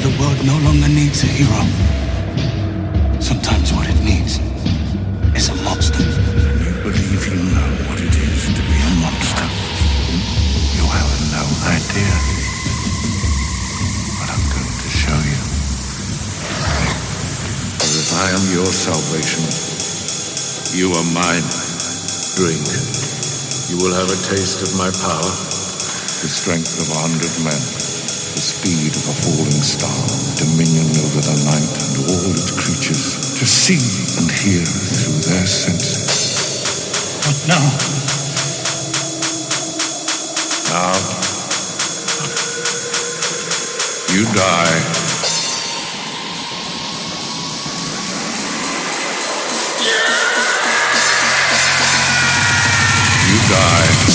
the world no longer needs a hero. Sometimes what it needs is a monster. You believe you know what it is to be a monster. You have no idea. But I'm going to show you. For if I am your salvation, you are mine. Drink. You will have a taste of my power, the strength of 100 men, the speed of a falling star, dominion over the night and all its creatures, to see and hear through their senses. What now? Now, you die. You die.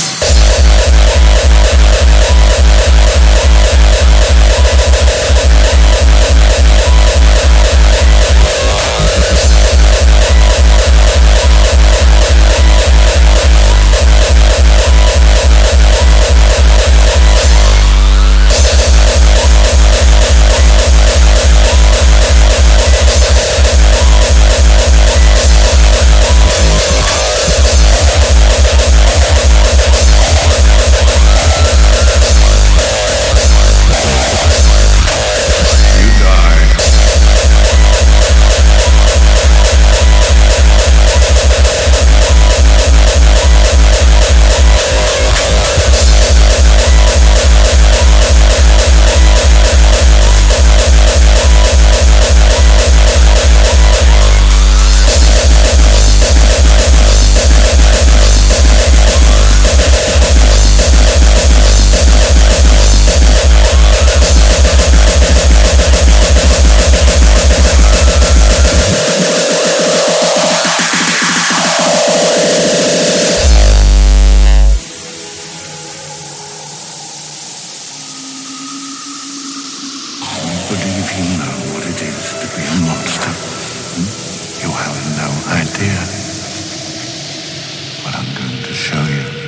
Believe you know what it is to be a monster. You have no idea. But I'm going to show you.